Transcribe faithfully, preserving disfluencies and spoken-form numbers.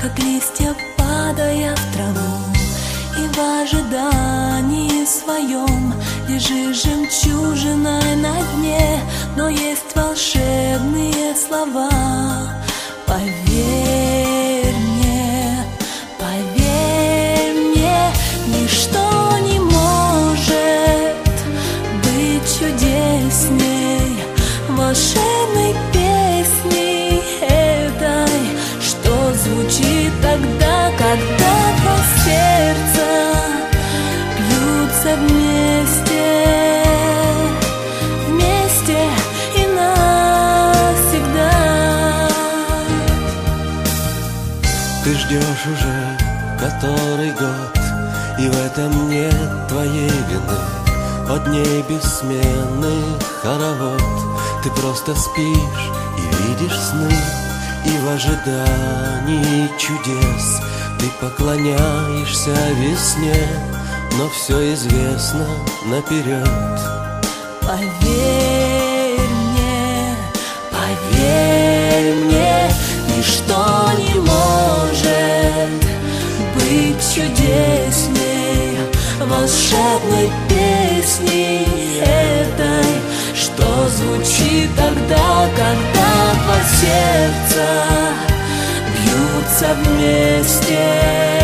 как листья падая в траву. И в ожидании своем лежишь жемчужиной на дне, но есть волшебные слова. Поверь мне, поверь мне, ничто не может быть чудесней волшебной песни этой, что звучит тогда, когда два сердца бьются вместе, вместе и навсегда. Ты ждешь уже который год, и в этом нет твоей вины. От дней бессменных хоровод. Ты просто спишь и видишь сны, и в ожидании чудес ты поклоняешься весне, но все известно наперед. Поверь мне, поверь мне, ничто не может быть чудесней волшебной песни этой, что звучит тогда, когда два сердца бьются вместе.